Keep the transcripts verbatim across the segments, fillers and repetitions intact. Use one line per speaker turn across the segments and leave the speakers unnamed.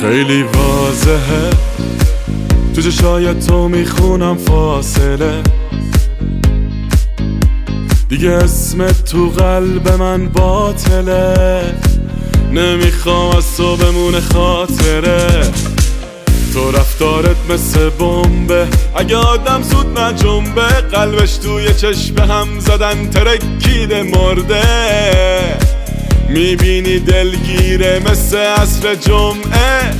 خیلی واضحه تو چشای تو میخونم فاصله، دیگه اسمت تو قلب من باطله، نمیخوام از تو بمونه خاطره. تو رفتارت مثل بمبه، اگه آدم زود نجنبه، قلبش توی چشم هم زدن ترکیده مرده. میبینی دلگیره مثل عصر جمعه،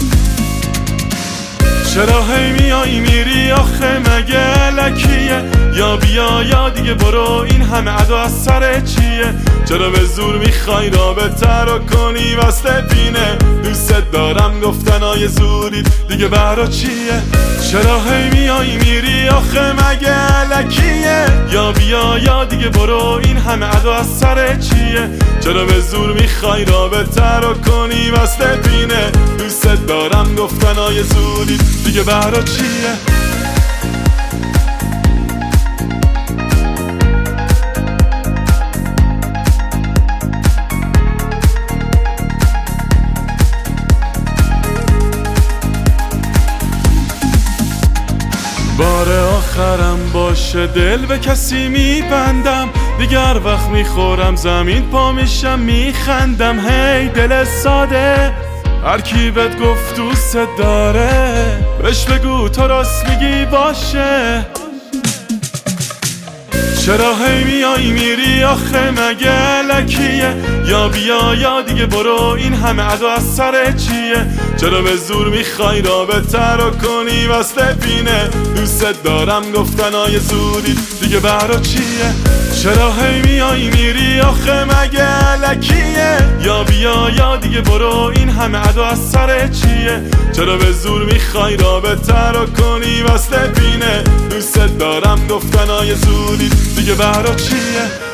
چرا هی میای میری آخه مگه لکیه؟ یا بیا یا دیگه برو، این همه ادا از سر چیه؟ چرا به زور میخوای رابطه رو کنی وصل بینه؟ دوست دارم گفتنای زوری دیگه برا چیه؟ چرا هی میای میری آخه مگه لکیه؟ یا بیا یا دیگه برو، این همه ادا از سر چیه؟ چرا به زور میخوای رابطه رو کنی وصل بینه؟ دوست دارم گفتنای زوری دیگه برا چیه؟ بار آخرم باشه دل به کسی میبندم، دیگر وقت میخورم زمین پا میشم میخندم. هی دل ساده، هر کی بهت گفت دوست داره بهش بگو تو راست میگی باشه. چرا هی میای میری آخه مگه لکیه؟ یا بیا یا دیگه برو، این همه ادا از سر چیه؟ چرا به زور میخوای رابطه رو کنی وصل بینه؟ دوست دارم گفتنای زوری دیگه برا چیه؟ چرا هی میای میری آخه مگه لکیه؟ یا بیا یا دیگه برو، این همه ادا از سر چیه؟ چرا به زور میخوای رابطه رو کنی وصل بینه؟ دوست دارم گفتنای زوری دیگه برا چیه؟